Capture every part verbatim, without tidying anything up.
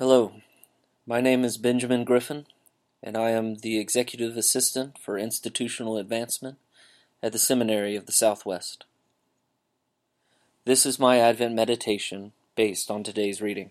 Hello, my name is Benjamin Griffin, and I am the Executive Assistant for Institutional Advancement at the Seminary of the Southwest. This is my Advent meditation based on today's reading.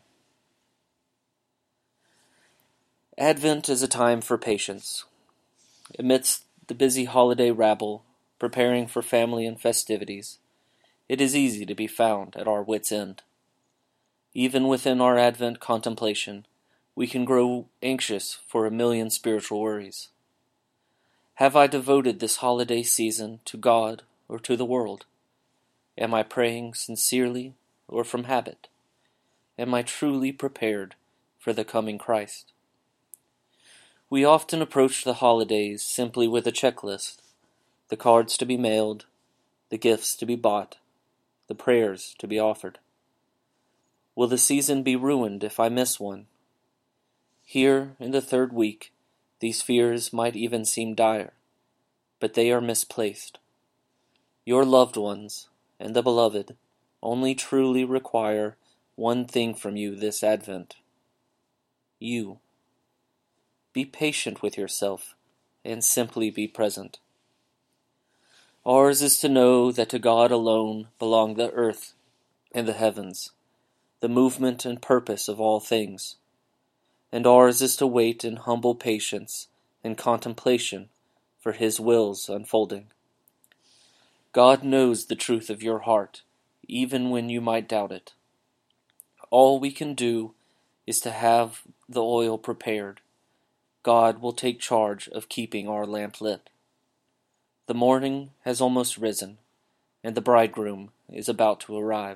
Advent is a time for patience. Amidst the busy holiday rabble, preparing for family and festivities, it is easy to be found at our wits' end. Even within our Advent contemplation, we can grow anxious for a million spiritual worries. Have I devoted this holiday season to God or to the world? Am I praying sincerely or from habit? Am I truly prepared for the coming Christ? We often approach the holidays simply with a checklist: the cards to be mailed, the gifts to be bought, the prayers to be offered. Will the season be ruined if I miss one? Here, in the third week, these fears might even seem dire, but they are misplaced. Your loved ones, and the beloved, only truly require one thing from you this Advent. You. Be patient with yourself, and simply be present. Ours is to know that to God alone belong the earth and the heavens, the movement and purpose of all things, and ours is to wait in humble patience and contemplation for His will's unfolding. God knows the truth of your heart, even when you might doubt it. All we can do is to have the oil prepared. God will take charge of keeping our lamp lit. The morning has almost risen, and the bridegroom is about to arrive.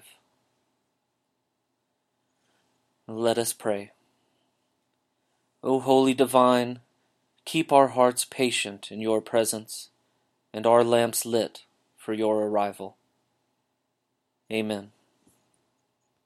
Let us pray. O Holy Divine, keep our hearts patient in your presence, and our lamps lit for your arrival. Amen.